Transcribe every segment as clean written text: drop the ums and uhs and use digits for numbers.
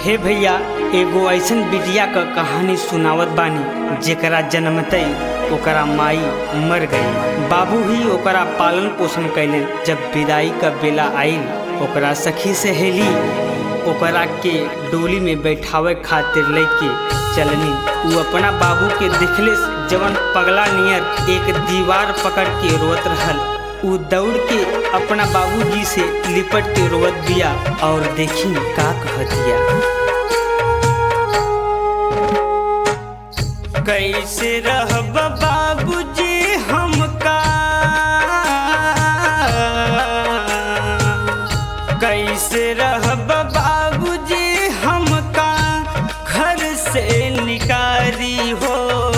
हे भैया, एगो ऐसन बिटिया क कहानी सुनावत बानी जेकरा जन्मते ओकरा माई मर गई। बाबू ही ओकरा पालन पोषण कैले। जब विदाई का बेला आइल, ओकरा सखी सहेली ओकरा के डोली में बैठावे खातिर लेके चलनी। उ अपना बाबू के देखले जवन पगला नियर एक दीवार पकड़ के रोत रहल। उ दौड़ के अपना बाबूजी से लिपट के रोवत दिया और देखी का कहतिया। कैसे रहब बाबूजी हमका, कैसे रहब बाबूजी हमका घर से निकारी हो।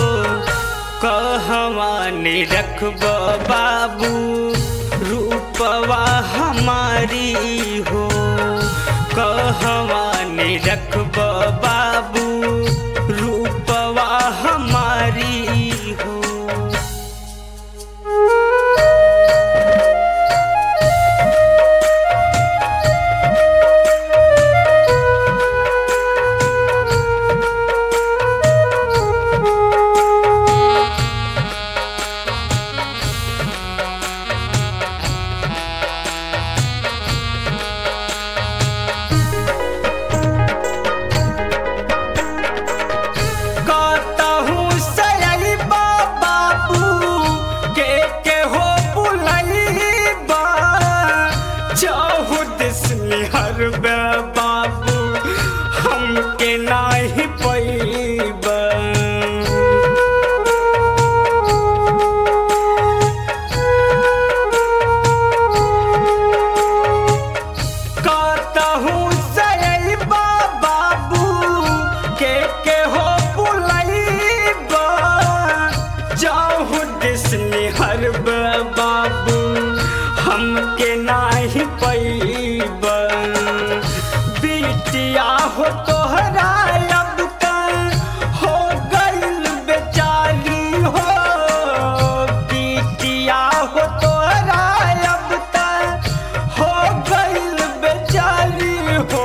कहवा ने रखब बाबू रूपवा हमारी हो। कहवा ने रखब बाबू रूपवा हमारी हो। बाबू हमके नाही पैब, कहूँ सैबा बाबू के हो बुलैब। जाहु दिसनी हरब बाबू हमके नाही पैब। बिटिया हो तोहरा अब कल हो गइल बेचारी हो। बिटिया हो तोहरा अब कल हो गइल बेचारी हो।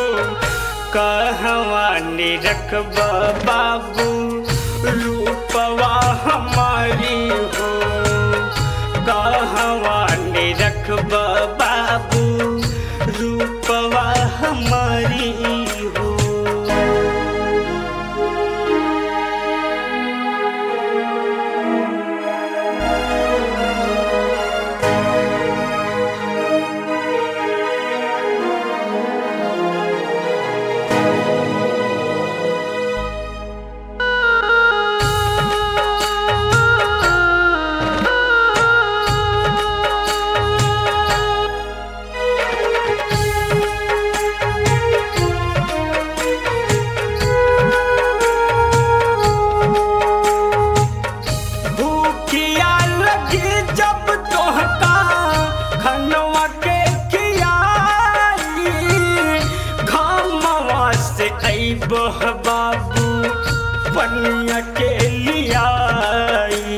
कहवा ने रखब बाबू रूपवा हमारी हो। कहवा ने रखब बाबू रूपवा हमारी हो। बह बाबू पनिया के लियाई।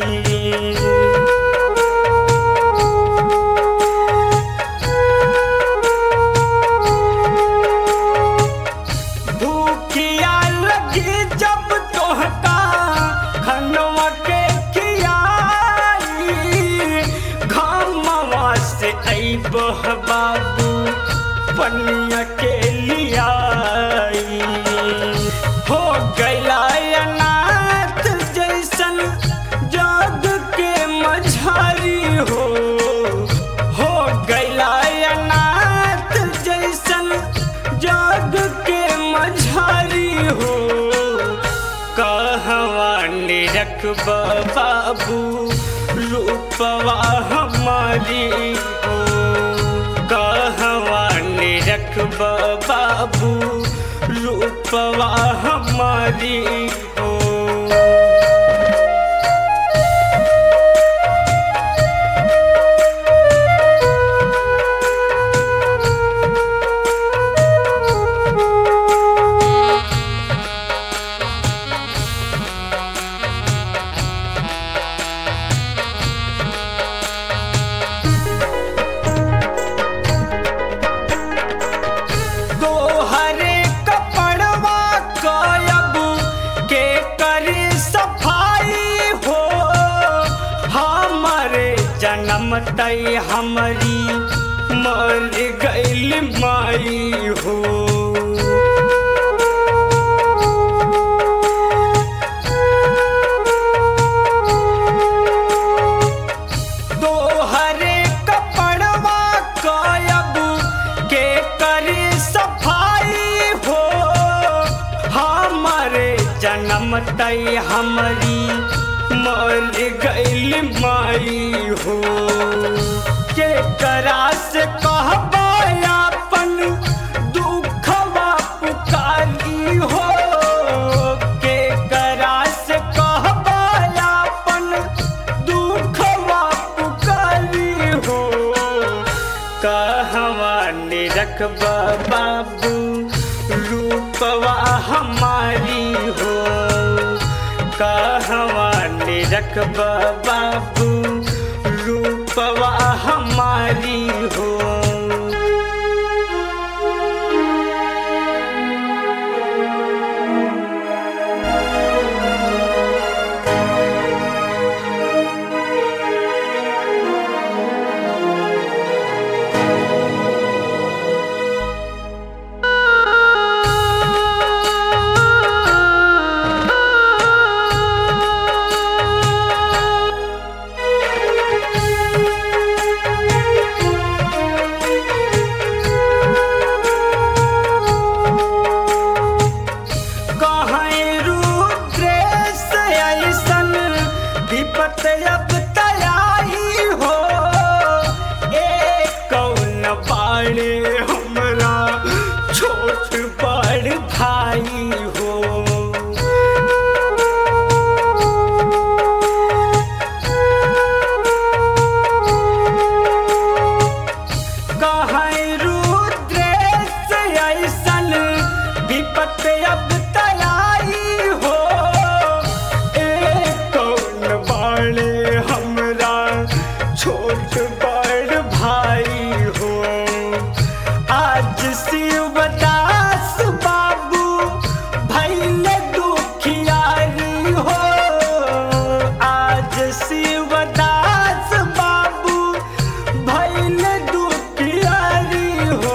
भूखिया लगी जब तोहका खनवा के खियाई। घामवा से बह बाबू पनिया के लियाई। हो गैला अनाथ जैसन जग के मझारी हो। हो गैला अनाथ जैसन जग के मझारी हो। कहवा ने रखब बाबू रूपवा हमारी हो। कहवा ने रखब बाबू रूपवा हमारी हो। तो हरे कपड़ जनमतई हमारी मर गइल माई हो। तोहरे कपड़वा कायब के करे सफाई हो। हमारे जनमतई हमारी मर गइल माई हो। के करा से कहबा अपन दुखवा पुकारी हो। के करा से कहबा अपन दुखवा पुकारी हो। कहवा निरखबा बाबू रूपवा हमारी हो। कहवा निरखबा बाबू रूपवा हमारी हो। अब तयाई हो। एक कौन बाड़े हमरा छोट बड़ भाई हो। कहीं रुद्रेश ऐसन विपत अब तयाई हो। एक कौन बाड़े हमरा छोट बड़ भाई हो। आज शिवदास बाबू भइल दुखियारी हो। आज शिवदास बाबू भइल दुखियारी हो।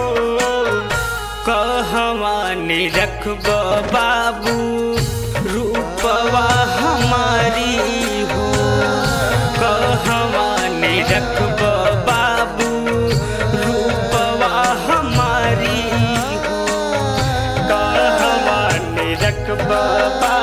कहवा निरखब बाबू रूपवा हमारी हो। कहवा निरखब बाबू रूपवा हमारी हो। कहवा निरखब